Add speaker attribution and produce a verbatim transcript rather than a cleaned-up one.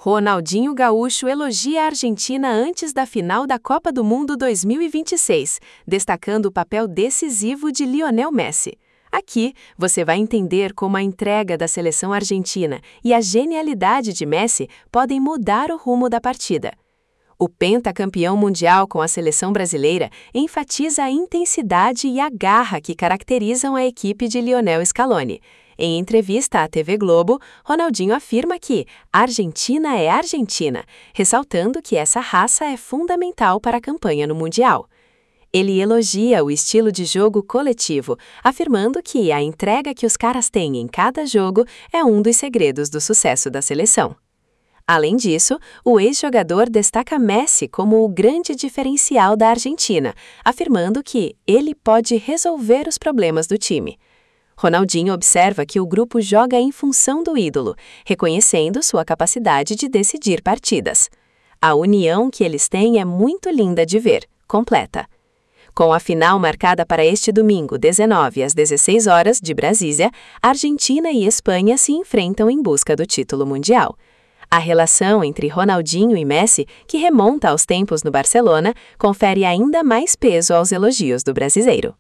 Speaker 1: Ronaldinho Gaúcho elogia a Argentina antes da final da Copa do Mundo dois mil e vinte e seis, destacando o papel decisivo de Lionel Messi. Aqui, você vai entender como a entrega da seleção argentina e a genialidade de Messi podem mudar o rumo da partida. O pentacampeão mundial com a seleção brasileira enfatiza a intensidade e a garra que caracterizam a equipe de Lionel Scaloni. Em entrevista à T V Globo, Ronaldinho afirma que a Argentina é Argentina, ressaltando que essa raça é fundamental para a campanha no Mundial. Ele elogia o estilo de jogo coletivo, afirmando que a entrega que os caras têm em cada jogo é um dos segredos do sucesso da seleção. Além disso, o ex-jogador destaca Messi como o grande diferencial da Argentina, afirmando que ele pode resolver os problemas do time. Ronaldinho observa que o grupo joga em função do ídolo, reconhecendo sua capacidade de decidir partidas. A união que eles têm é muito linda de ver, completa. Com a final marcada para este domingo, dezenove às dezesseis horas, de Brasília, Argentina e Espanha se enfrentam em busca do título mundial. A relação entre Ronaldinho e Messi, que remonta aos tempos no Barcelona, confere ainda mais peso aos elogios do brasileiro.